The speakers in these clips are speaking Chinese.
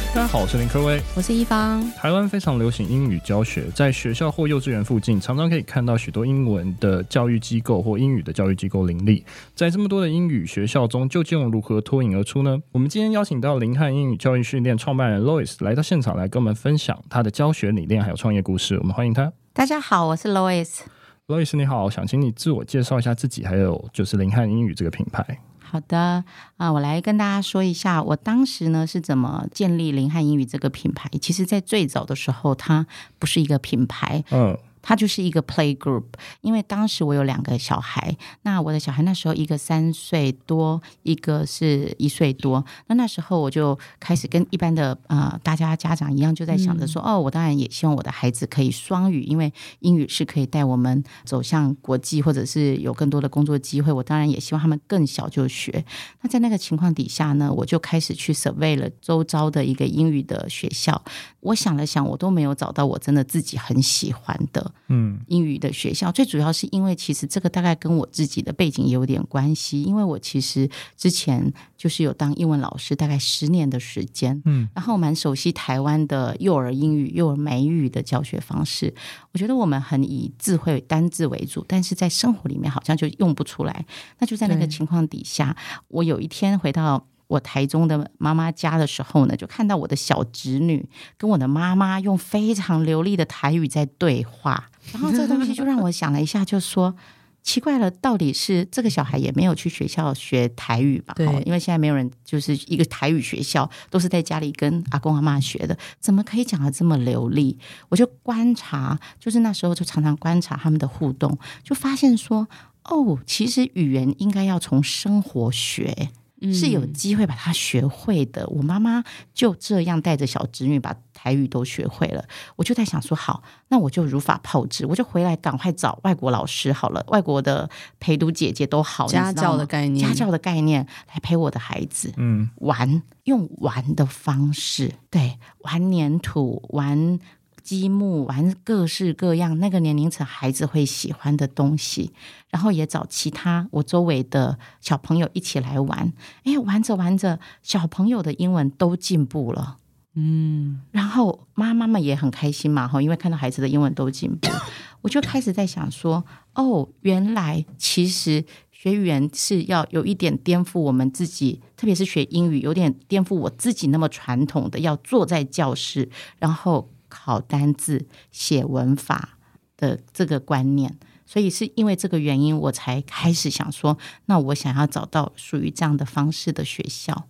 大家好，我是林科威， 我是一方。 台湾非常流行英语教学，在学校或幼稚园附近常常可以看到许多英文的教育机构或英语的教育机构林立。在这么多的英语学校中，究竟如何脱颖而出呢？我们今天邀请到林汉英语教育训练创办人 Lois 来到现场，来跟我们分享他的教学理念还有创业故事。我们欢迎他。 大家好，我是 Lois。Lois 你好，想请你自我介绍一下自己，还有就是林汉英语这个品牌。 好的我来跟大家说一下我当时呢是怎么建立林汉英语这个品牌。其实在最早的时候它不是一个品牌，它就是一个 play group。 因为当时我有2个小孩，那我的小孩那时候一个3岁多，一个是1岁多。那时候我就开始跟一般的大家家长一样，就在想着说我当然也希望我的孩子可以双语，因为英语是可以带我们走向国际，或者是有更多的工作机会。我当然也希望他们更小就学。那在那个情况底下呢，我就开始去 survey 了周遭的一个英语的学校。我想了想，我都没有找到我真的自己很喜欢的英语的学校。最主要是因为其实这个大概跟我自己的背景也有点关系，因为我其实之前就是有当英文老师大概10年的时间，然后蛮熟悉台湾的幼儿英语、幼儿美语的教学方式。我觉得我们很以字汇单字为主，但是在生活里面好像就用不出来。那就在那个情况底下，我有一天回到我台中的妈妈家的时候呢，就看到我的小侄女跟我的妈妈用非常流利的台语在对话。然后这个东西就让我想了一下，就说奇怪了，到底是这个小孩也没有去学校学台语吧？因为现在没有人就是一个台语学校，都是在家里跟阿公阿嬷学的，怎么可以讲得这么流利？我就观察，就是那时候就常常观察他们的互动，就发现说其实语言应该要从生活学，是有机会把它学会的。我妈妈就这样带着小侄女把台语都学会了。我就在想说，好，那我就如法炮制，我就回来赶快找外国老师好了，外国的陪读姐姐都好， 家教的概念， 家教的概念来陪我的孩子玩，用玩的方式，对，玩粘土，玩积木，玩各式各样那个年龄层孩子会喜欢的东西，然后也找其他我周围的小朋友一起来玩。玩着玩着，小朋友的英文都进步了，然后妈妈们也很开心嘛，因为看到孩子的英文都进步。我就开始在想说，原来其实学语言是要有一点颠覆我们自己，特别是学英语有点颠覆我自己那么传统的要坐在教室然后考单字写文法的这个观念。所以是因为这个原因我才开始想说，那我想要找到属于这样的方式的学校。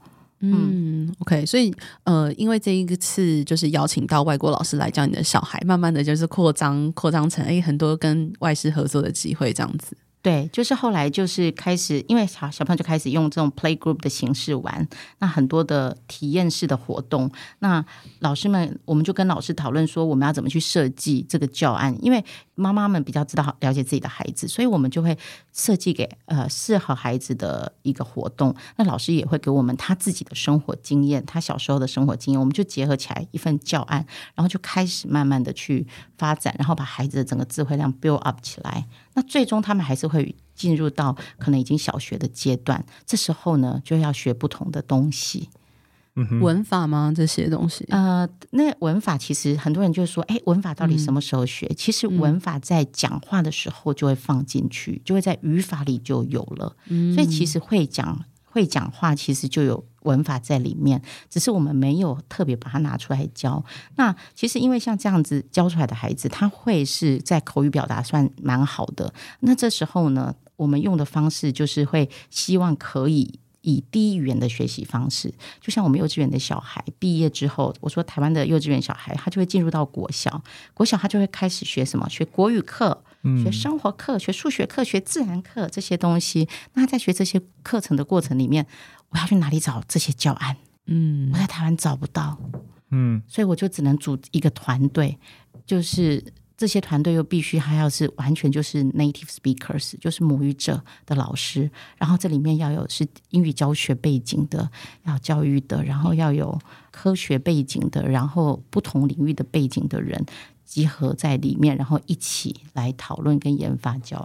OK， 所以因为这一次就是邀请到外国老师来教你的小孩，慢慢的就是扩张成很多跟外师合作的机会这样子。 对，就是后来就是开始，因为小朋友就开始用这种 play group 的形式玩，那很多的体验式的活动，那老师们我们就跟老师讨论说我们要怎么去设计这个教案。因为妈妈们比较知道了解自己的孩子，所以我们就会设计给适合孩子的一个活动。那老师也会给我们他自己的生活经验，他小时候的生活经验，我们就结合起来一份教案，然后就开始慢慢的去发展，然后把孩子的整个智慧量 build up 起来。那最终他们还是会进入到可能已经小学的阶段，这时候呢就要学不同的东西。 文法吗？这些东西那文法其实很多人就说文法到底什么时候学？其实文法在讲话的时候就会放进去，就会在语法里就有了。所以其实会讲话其实就有文法在里面，只是我们没有特别把它拿出来教。那其实因为像这样子教出来的孩子，他会是在口语表达算蛮好的，那这时候呢我们用的方式就是会希望可以以第一语言的学习方式。就像我们幼稚园的小孩毕业之后，我说台湾的幼稚园小孩他就会进入到国小他就会开始学什么？学国语课，学生活课，学数学课，学自然课，这些东西。那在学这些课程的过程里面，我要去哪里找这些教案？我在台湾找不到，所以我就只能组一个团队，就是这些团队又必须还要是完全就是 native speakers， 就是母语者的老师，然后这里面要有是英语教学背景的，要教育的，然后要有科学背景的，然后不同领域的背景的人集合在里面，然后一起来讨论跟研发教案。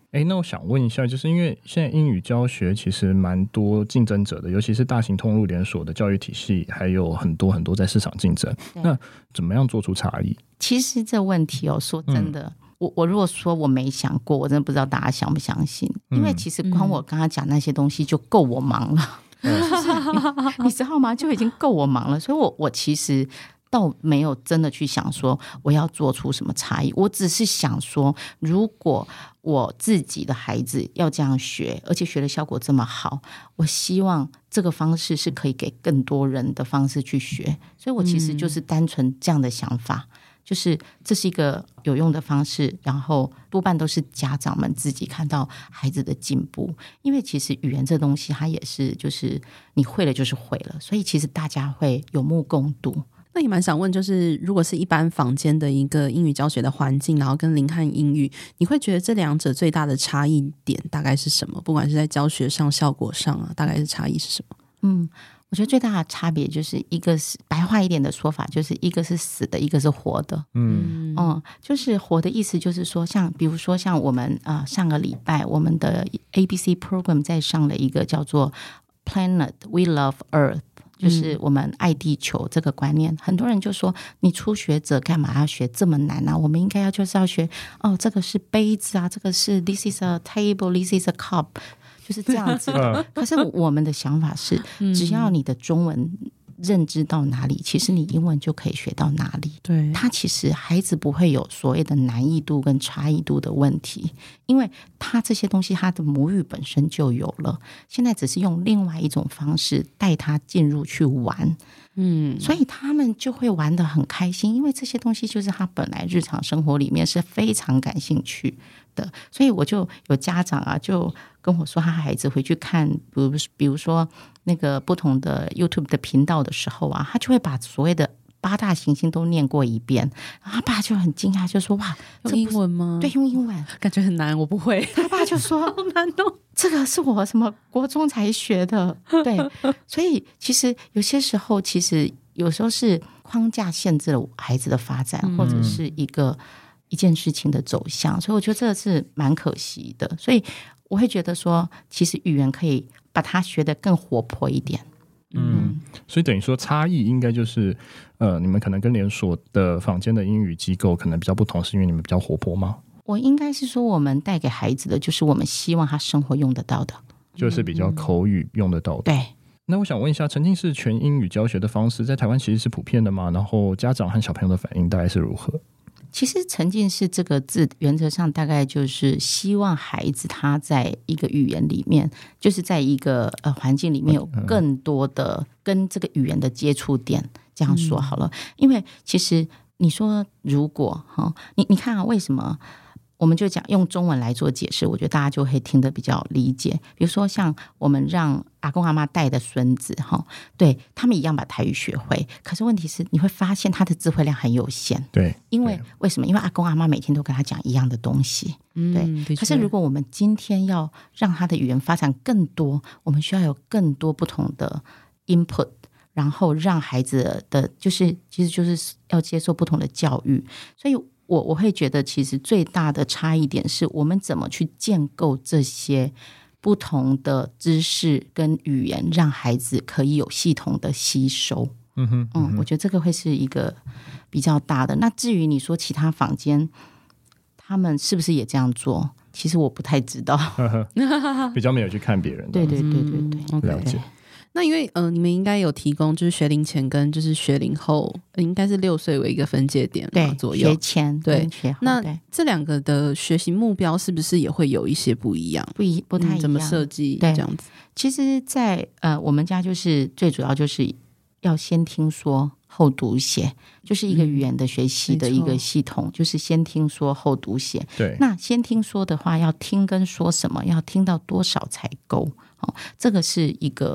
那我想问一下，就是因为现在英语教学其实蛮多竞争者的，尤其是大型通路连锁的教育体系，还有很多很多在市场竞争，那怎么样做出差异？ 其实这问题说真的，我如果说我没想过，我真的不知道大家相不相信，因为其实光我刚刚讲那些东西就够我忙了，你知道吗？就已经够我忙了，所以我其实倒没有真的去想说我要做出什么差异，我只是想说，如果我自己的孩子要这样学，而且学的效果这么好，我希望这个方式是可以给更多人的方式去学，所以我其实就是单纯这样的想法，就是这是一个有用的方式，然后多半都是家长们自己看到孩子的进步，因为其实语言这东西它也是就是你会了就是会了，所以其实大家会有目共睹。 那也蛮想问，就是如果是一般坊间的一个英语教学的环境，然后跟林汉英语，你会觉得这两者最大的差异点大概是什么？不管是在教学上、效果上啊，大概是差异是什么？ 我觉得最大的差别就是一个是白话一点的说法，就是一个是死的，一个是活的。就是活的意思就是说，比如说像我们上个礼拜我们的 ABC program 在上了一个叫做 Planet We Love Earth，就是我们爱地球这个观念，很多人就说你初学者干嘛要学这么难啊？我们应该就是要学这个是杯子啊，这个是 This is a table, This is a cup， 就是这样子的。可是我们的想法是，只要你的中文认知到哪里，其实你英文就可以学到哪里。 对， 他其实孩子不会有所谓的难易度跟差异度的问题，因为他这些东西他的母语本身就有了，现在只是用另外一种方式带他进入去玩。所以他们就会玩得很开心，因为这些东西就是他本来日常生活里面是非常感兴趣的。所以我就有家长就跟我说，他孩子回去看比如说那个不同的 YouTube 的频道的时候他就会把所谓的8大行星都念过一遍，然后他爸就很惊讶，就说哇， 用英文吗？ 对，用英文， 感觉很难，我不会。 他爸就说好难这个是我什么国中才学的。对，所以其实有些时候，其实有时候是框架限制了孩子的发展，或者是一件事情的走向，所以我觉得这是蛮可惜的。所以我会觉得说，其实语言可以把它学得更活泼一点。 所以等于说差异应该就是你们可能跟连锁的坊间的英语机构可能比较不同，是因为你们比较活泼吗？ 我应该是说我们带给孩子的就是我们希望他生活用得到的， 就是比较口语用得到的。 对。 那我想问一下，沉浸式全英语教学的方式在台湾其实是普遍的吗？然后家长和小朋友的反应大概是如何？ 其实沉浸式这个字原则上大概就是希望孩子他在一个语言里面，就是在一个环境里面有更多的跟这个语言的接触点，这样说好了。因为其实你说如果你看为什么我们就讲用中文来做解释，我觉得大家就会听得比较理解。比如说像我们让阿公阿嬷带的孙子对他们一样把台语学会，可是问题是你会发现他的智慧量很有限。 对， 因为为什么？因为阿公阿嬷每天都跟他讲一样的东西。对，可是如果我们今天要让他的语言发展更多，我们需要有更多不同的 input， 然后让孩子的其实就是要接受不同的教育。所以我会觉得其实最大的差异点是我们怎么去建构这些不同的知识跟语言，让孩子可以有系统的吸收。我觉得这个会是一个比较大的。那至于你说其他坊间他们是不是也这样做，其实我不太知道比较没有去看别人的。 对， 了解。 那因为你们应该有提供就是学龄前跟就是学龄后，应该是6岁为一个分界点对左右， 学前跟学后。 那这两个的学习目标是不是也会有一些不一样？ 不太一样， 怎么设计这样子？ 其实在我们家就是最主要就是要先听说后读写，就是一个语言的学习的一个系统，就是先听说后读写。 对， 那先听说的话，要听跟说什么，要听到多少才够？这个是一个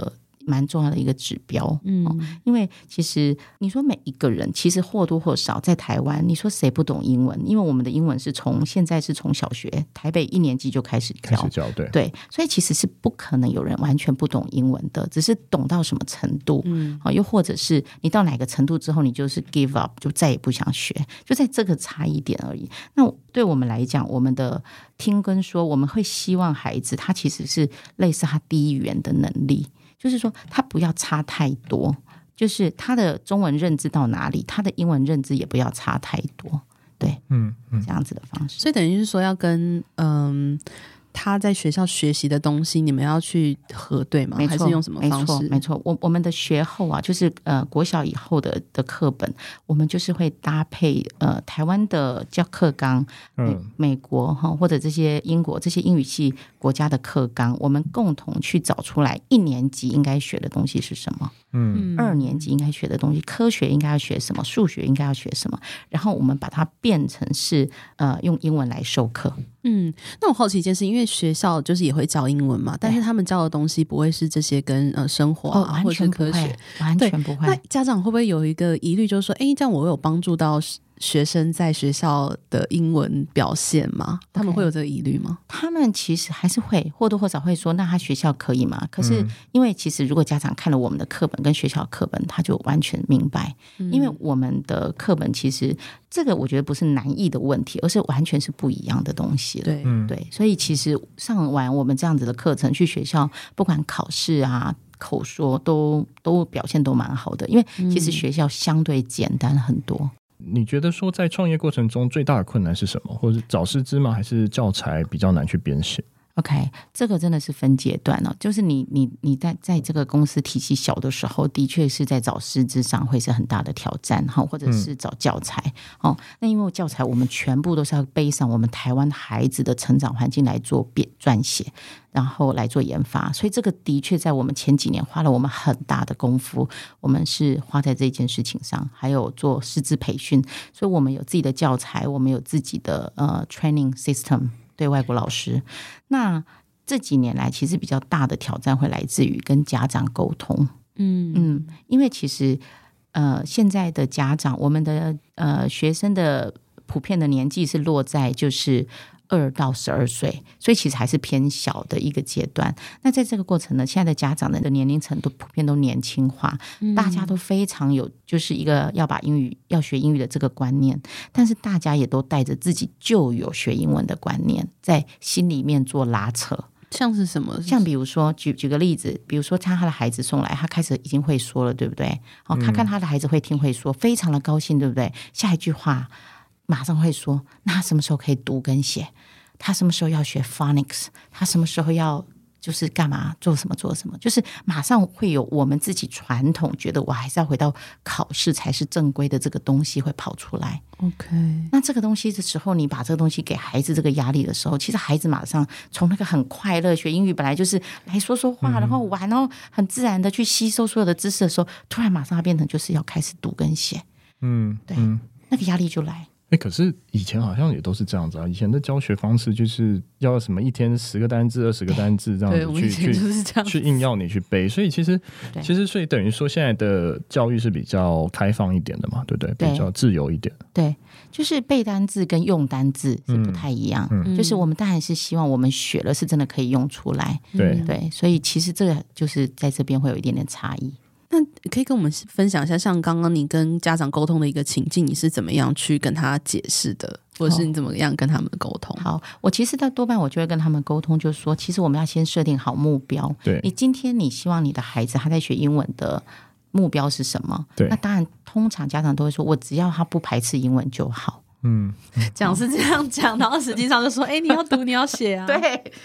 蛮重要的一个指标。因为其实你说每一个人其实或多或少在台湾，你说谁不懂英文？因为我们的英文现在是从小学台北1年级就开始教，对，所以其实是不可能有人完全不懂英文的，只是懂到什么程度，又或者是你到哪个程度之后，你就是 give up， 就再也不想学，就在这个差异点而已。那对我们来讲，我们的听跟说，我们会希望孩子他其实是类似他第一语言的能力，就是说他不要差太多，就是他的中文认知到哪里，他的英文认知也不要差太多，对，这样子的方式。 所以等于是说要跟他在学校学习的东西，你们要去核对吗？还是用什么方式？ 没错，我们的学后啊，就是国小以后的课本，我们就是会搭配台湾的教课纲，美国或者这些英国这些英语系国家的课纲，我们共同去找出来1年级应该学的东西是什么，2年级应该学的东西，科学应该要学什么，数学应该要学什么，然后我们把它变成是用英文来授课。 那我好奇一件事，因为学校就是也会教英文嘛，但是他们教的东西不会是这些跟生活啊或者是科学， 完全不会。 那家长会不会有一个疑虑，就是说，这样我有帮助到学生在学校的英文表现吗？他们会有这个疑虑吗？ 他们其实还是会或多或少会说，那他学校可以吗？可是因为其实如果家长看了我们的课本跟学校课本，他就完全明白，因为我们的课本其实这个我觉得不是难易的问题，而是完全是不一样的东西了。对，所以其实上完我们这样子的课程，去学校不管考试啊口说都表现都蛮好的，因为其实学校相对简单很多。 你觉得说在创业过程中最大的困难是什么？或者找师资吗？还是教材比较难去编写 ？OK， 这个真的是分阶段哦。就是你在这个公司体系小的时候，的确是在找师资上会是很大的挑战，或者是找教材。那因为教材我们全部都是要背上我们台湾孩子的成长环境来做撰写，然后来做研发，所以这个的确在我们前几年花了我们很大的功夫，我们是花在这件事情上，还有做师资培训，所以我们有自己的教材，我们有自己的training system。对外国老师，那这几年来其实比较大的挑战会来自于跟家长沟通。因为其实现在的家长，我们的学生的普遍的年纪是落在就是2到12岁，所以其实还是偏小的一个阶段。那在这个过程呢，现在的家长的年龄层都普遍都年轻化，大家都非常有就是一个要学英语的这个观念，但是大家也都带着自己就有学英文的观念，在心里面做拉扯。 像是什么？ 像比如说举个例子，比如说他的孩子送来，他开始已经会说了，对不对？他看他的孩子会听会说，非常的高兴，对不对？下一句话马上会说，那他什么时候可以读跟写？他什么时候要学 phonics？ 他什么时候要就是干嘛做什么，就是马上会有我们自己传统觉得我还是要回到考试才是正规的这个东西会跑出来。 OK， 那这个东西的时候，你把这个东西给孩子这个压力的时候，其实孩子马上从那个很快乐学英语本来就是来说说话然后玩，然后很自然的去吸收所有的知识的时候，突然马上它变成就是要开始读跟写。对，那个压力就来。 可是以前好像也都是这样子啊，以前的教学方式就是要什么一天10个单字20个单字这样子去硬要你去背，所以其实所以等于说现在的教育是比较开放一点的嘛，对不对？比较自由一点。 对，就是背单字跟用单字是不太一样，就是我们当然是希望我们学了是真的可以用出来。对，所以其实这个就是在这边会有一点点差异。 那可以跟我们分享一下，像刚刚你跟家长沟通的一个情境，你是怎么样去跟他解释的，或者是你怎么样跟他们沟通？ 好，我其实多半我就会跟他们沟通，就是说，其实我们要先设定好目标。 对， 你今天你希望你的孩子他在学英文的目标是什么？ 对， 那当然，通常家长都会说，我只要他不排斥英文就好。 讲是这样讲，然后实际上就说你要读你要写啊。 对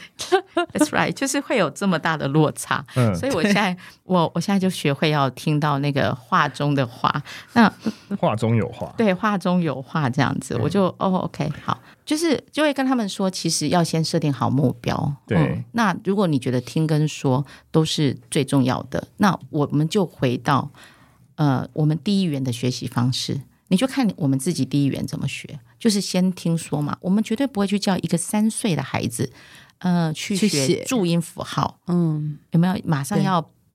，That's right， 就是会有这么大的落差。所以我现在就学会要听到那个话中的话，那话中有话， 对，话中有话这样子，我就OK 好，就会跟他们说，其实要先设定好目标。 对， 那如果你觉得听跟说都是最重要的，那我们就回到我们第一语言的学习方式。你就看我们自己第一语言怎么学，就是先听说嘛。我们绝对不会去叫一个3岁的孩子，去学注音符号。有没有马上要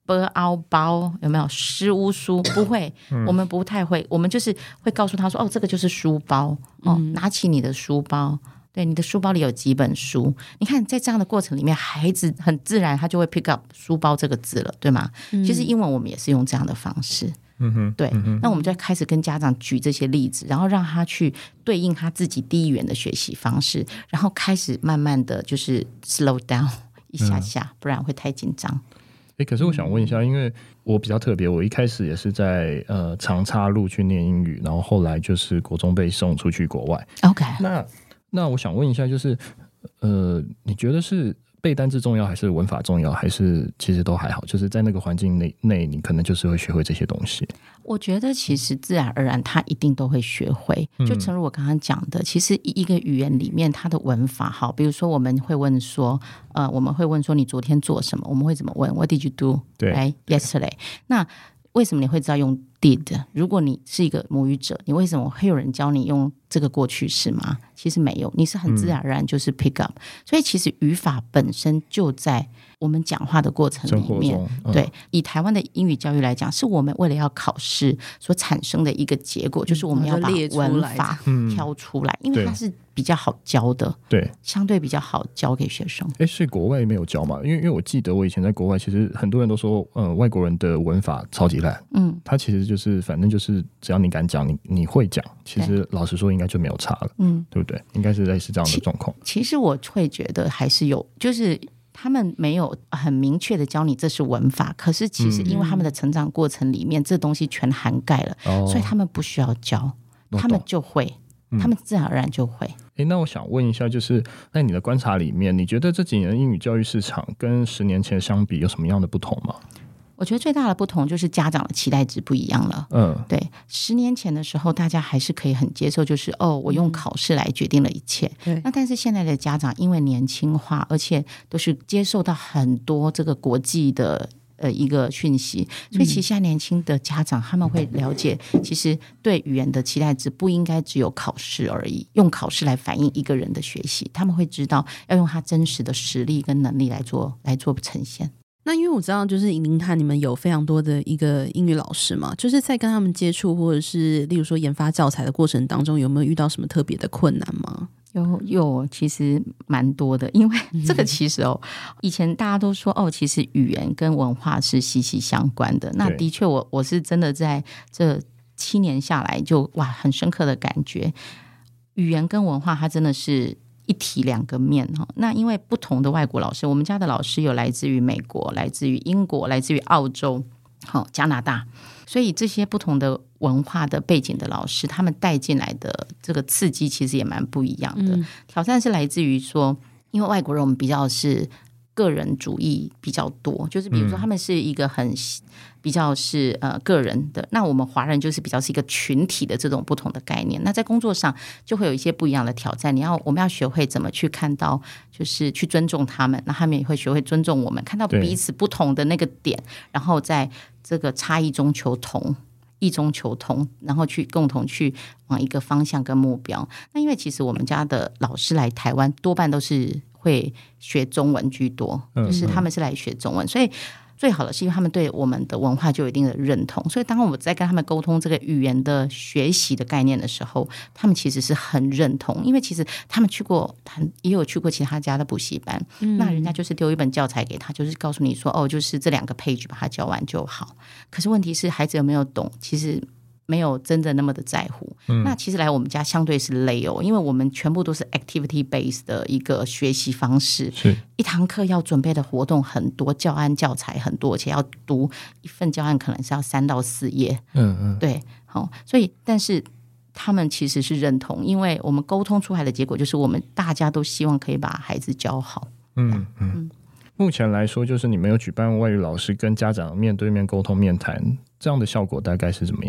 包包有没有诗屋书不会，我们不太会，我们就是会告诉他说这个就是书包拿起你的书包，对，你的书包里有几本书，你看在这样的过程里面，孩子很自然他就会 pick up 书包这个字了，对吗？其实英文我们也是用这样的方式，对，那我们就开始跟家长举这些例子，然后让他去对应他自己第一语言的学习方式，然后开始慢慢的就是 slow down 一下下，不然会太紧张。 可是我想问一下，因为我比较特别，我一开始也是在长插路去念英语，然后后来就是国中被送出去国外。 OK， 那我想问一下，就是你觉得是背单字重要还是文法重要，还是其实都还好？就是在那个环境内你可能就是会学会这些东西。 我觉得其实自然而然他一定都会学会，就诚如我刚刚讲的，其实一个语言里面它的文法，好，比如说我们会问说你昨天做什么，我们会怎么问 What did you do right yesterday？ 那为什么你会知道用 did？ 如果你是一个母语者，你为什么会有人教你用这个过去式吗？其实没有，你是很自然而然就是 pick up。所以其实语法本身就在我们讲话的过程里面。对，以台湾的英语教育来讲，是我们为了要考试所产生的一个结果，就是我们要把文法挑出来，因为它是比较好教的，对，相对比较好教给学生。 所以国外没有教嘛？因为我记得我以前在国外，其实很多人都说，外国人的文法超级烂。他其实就是反正就是只要你敢讲，你会讲，其实老实说应该就没有差了，对不对？应该是类似这样的状况。 其实我会觉得还是有，就是他们没有很明确的教你这是文法，可是其实因为他们的成长过程里面，这东西全涵盖了，所以他们不需要教，他们就会，他们自然而然就会。 那我想问一下，就是在你的观察里面，你觉得这几年的英语教育市场跟10年前相比有什么样的不同吗？ 我觉得最大的不同就是家长的期待值不一样了。对，10年前的时候，大家还是可以很接受，就是我用考试来决定了一切。那但是现在的家长因为年轻化，而且都是接受到很多这个国际的一个讯息，所以其实现在年轻的家长他们会了解，其实对语言的期待值不应该只有考试而已，用考试来反映一个人的学习，他们会知道要用他真实的实力跟能力来做呈现。 那因为我知道就是您看你们有非常多的一个英语老师嘛，就是在跟他们接触或者是例如说研发教材的过程当中，有没有遇到什么特别的困难吗？ 有，其实蛮多的，因为这个其实以前大家都说其实语言跟文化是息息相关的。那的确我是真的在这7年下来就很深刻的感觉，语言跟文化它真的是一体两个面。那因为不同的外国老师，我们家的老师有来自于美国，来自于英国，来自于澳洲，加拿大，所以这些不同的文化的背景的老师，他们带进来的这个刺激其实也蛮不一样的。挑战是来自于说，因为外国人我们比较是个人主义比较多，就是比如说他们是一个比较是个人的，那我们华人就是比较是一个群体的这种不同的概念。那在工作上就会有一些不一样的挑战，我们要学会怎么去看到，就是去尊重他们，那他们也会学会尊重我们，看到彼此不同的那个点，然后在这个差异中求同，异中求同，然后去共同去往一个方向跟目标。那因为其实我们家的老师来台湾多半都是会学中文居多，就是他们是来学中文，所以最好的是因为他们对我们的文化就有一定的认同，所以当我们在跟他们沟通这个语言的学习的概念的时候，他们其实是很认同，因为其实他们也有去过其他家的补习班，那人家就是丢一本教材给他，就是告诉你说就是这2个 page 把它教完就好。可是问题是孩子有没有懂，其实没有真的那么的在乎。那其实来我们家相对是累因为我们全部都是 activity based 的一个学习方式，一堂课要准备的活动很多，教案教材很多，而且要读一份教案可能是要3到4页。对，所以但是他们其实是认同，因为我们沟通出来的结果就是我们大家都希望可以把孩子教好。 目前来说，就是你们有举办外语老师跟家长面对面沟通面谈，这样的效果大概是怎么样？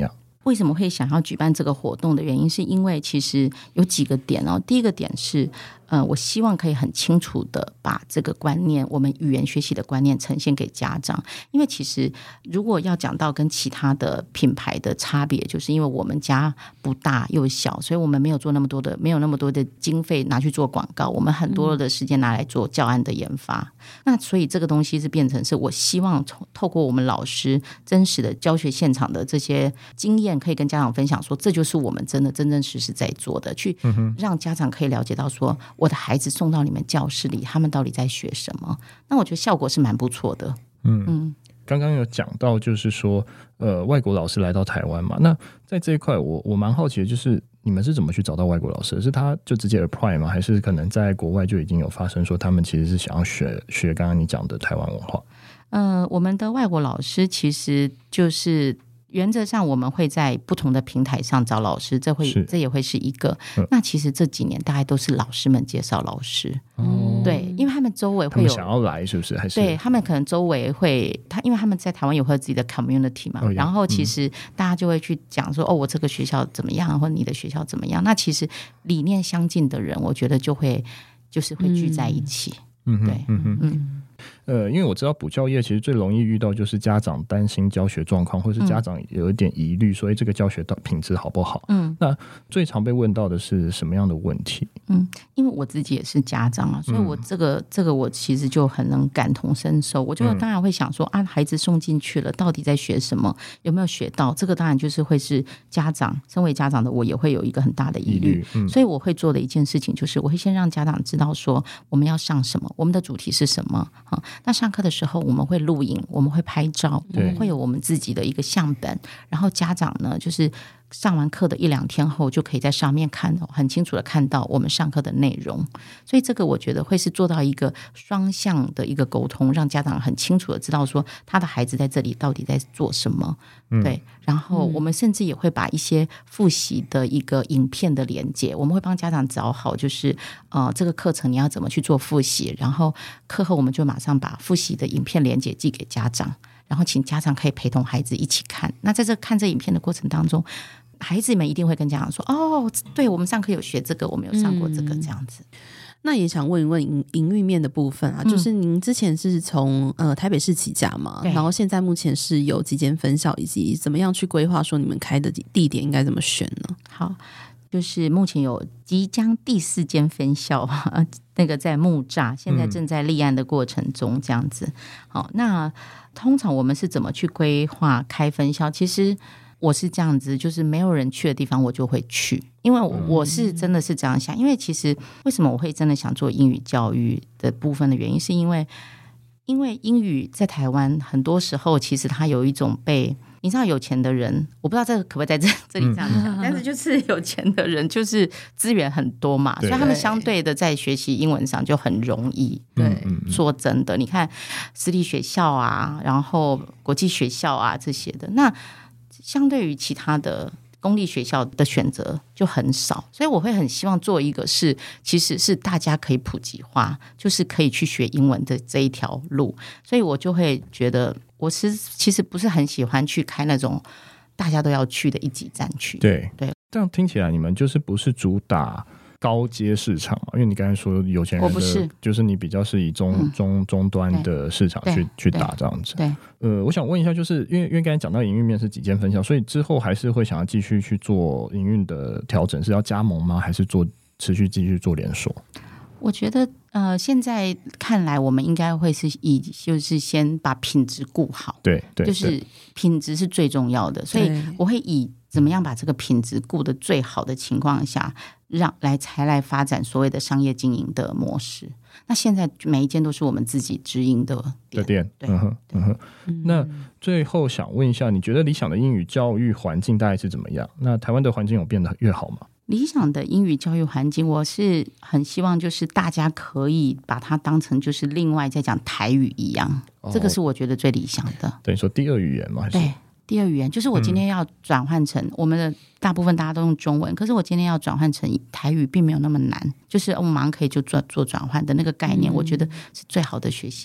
为什么会想要举办这个活动的原因，是因为其实有几个点哦。第一个点是我希望可以很清楚的把这个观念，我们语言学习的观念呈现给家长。因为其实如果要讲到跟其他的品牌的差别，就是因为我们家不大又小，所以我们没有那么多的经费拿去做广告，我们很多的时间拿来做教案的研发。那所以这个东西是变成是我希望透过我们老师真实的教学现场的这些经验，可以跟家长分享说，这就是我们真真实在做的，去让家长可以了解到说，我的孩子送到你们教室里，他们到底在学什么。那我觉得效果是蛮不错的。 刚刚有讲到就是说外国老师来到台湾嘛，那在这一块我蛮好奇的，就是你们是怎么去找到外国老师的？是他就直接 apply 吗？还是可能在国外就已经有发生说他们其实是想要学刚刚你讲的台湾文化？ 我们的外国老师其实就是原则上我们会在不同的平台上找老师，这也会是一个。那其实这几年大概都是老师们介绍老师。对，因为他们周围会有他们想要来，是不是？还是对他们可能周围会因为他们在台湾有自己的 community 嘛，然后其实大家就会去讲说，我这个学校怎么样，或者你的学校怎么样。那其实理念相近的人，我觉得就是会聚在一起。对， 因为我知道补教业其实最容易遇到就是家长担心教学状况，或是家长有一点疑虑，所以这个教学品质好不好？那最常被问到的是什么样的问题？ 因为我自己也是家长啊，所以我这个我其实就很能感同身受。我就当然会想说孩子送进去了，到底在学什么？有没有学到？这个当然就是会是家长，身为家长的我也会有一个很大的疑虑。所以我会做的一件事情就是，我会先让家长知道说我们要上什么，我们的主题是什么。那上课的时候我们会录影，我们会拍照，我们会有我们自己的一个相本，然后家长呢就是上完课的1-2天后就可以在上面很清楚的看到我们上课的内容。所以这个我觉得会是做到一个双向的一个沟通，让家长很清楚的知道说他的孩子在这里到底在做什么。对，然后我们甚至也会把一些复习的一个影片的连结，我们会帮家长找好，就是这个课程你要怎么去做复习，然后课后我们就马上把复习的影片连结寄给家长，然后请家长可以陪同孩子一起看。那在看这影片的过程当中，孩子们一定会跟家长说，对，我们上课有学这个，我们有上过这个，这样子。 那也想问一问营运面的部分啊，就是您之前是从台北市起家嘛，然后现在目前是有几间分校，以及怎么样去规划说你们开的地点应该怎么选呢？ 好，就是目前有即将第4间分校，那个在木栅，现在正在立案的过程中，这样子。好，那通常我们是怎么去规划开分校？其实我是这样子，就是没有人去的地方我就会去，因为我是真的是这样想。因为其实为什么我会真的想做英语教育的部分的原因，是因为英语在台湾很多时候其实它有一种你知道有钱的人，我不知道这个可不可以在这里这样讲，但是就是有钱的人就是资源很多嘛，所以他们相对的在学习英文上就很容易。对，说真的，你看私立学校啊，然后国际学校啊这些的，那相对于其他的公立学校的选择就很少，所以我会很希望做一个其实是大家可以普及化，就是可以去学英文的这一条路。所以我就会觉得我其实不是很喜欢去开那种大家都要去的一级战区。 对，这样听起来你们就是不是主打高阶市场嘛？因为你刚才说有钱人的，就是你比较是以中端的市场去打这样子。 对， 我想问一下，就是因为刚才讲到营运面是几间分校，所以之后还是会想要继续去做营运的调整，是要加盟吗？还是持续继续做连锁？ 我觉得现在看来我们应该会是就是先把品质顾好。对，就是品质是最重要的，所以我会以怎么样把这个品质顾得最好的情况下，才来发展所谓的商业经营的模式。那现在每一间都是我们自己直营的店。对， 那最后想问一下，你觉得理想的英语教育环境大概是怎么样？那台湾的环境有变得越好吗？ 理想的英语教育环境，我是很希望就是大家可以把它当成就是另外在讲台语一样，这个是我觉得最理想的。 等于说第二语言吗？ 对，第二语言就是我今天要转换成我们的大部分大家都用中文，可是我今天要转换成台语并没有那么难，就是我们马上可以就做转换的那个概念，我觉得是最好的学习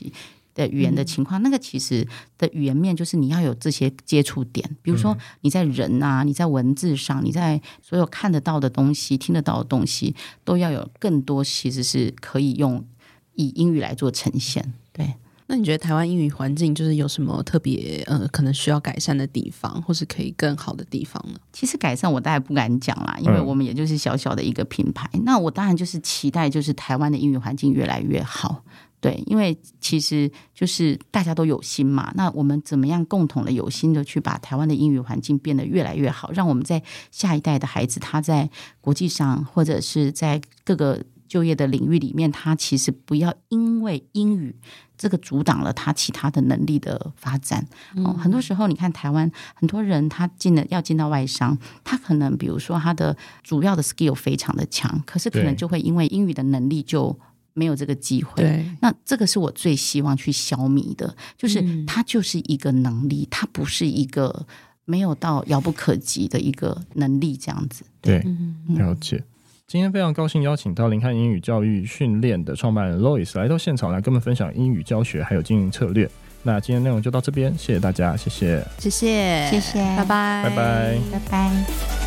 的语言的情况，那个其实的语言面就是你要有这些接触点，比如说你在人啊，你在文字上，你在所有看得到的东西、听得到的东西，都要有更多其实是可以用以英语来做呈现。对， 那你觉得台湾英语环境就是有什么特别可能需要改善的地方，或是可以更好的地方呢？ 其实改善我大概不敢讲啦，因为我们也就是小小的一个品牌。那我当然就是期待就是台湾的英语环境越来越好。对，因为其实就是大家都有心嘛，那我们怎么样共同的有心的去把台湾的英语环境变得越来越好，让我们在下一代的孩子他在国际上或者是在各个就业的领域里面，他其实不要因为英语这个阻挡了他其他的能力的发展。很多时候你看台湾很多人他要进到外商，他可能比如说他的主要的 skill 非常的强，可是可能就会因为英语的能力就没有这个机会。那这个是我最希望去消弭的，就是它就是一个能力，它不是一个没有到遥不可及的一个能力这样子。 对，了解。今天非常高兴邀请到林汉英语教育训练的创办人 Lois 来到现场，来跟我们分享英语教学还有经营策略。那今天内容就到这边，谢谢大家，谢谢， 谢谢， 谢谢， 拜拜， 拜拜， 拜拜。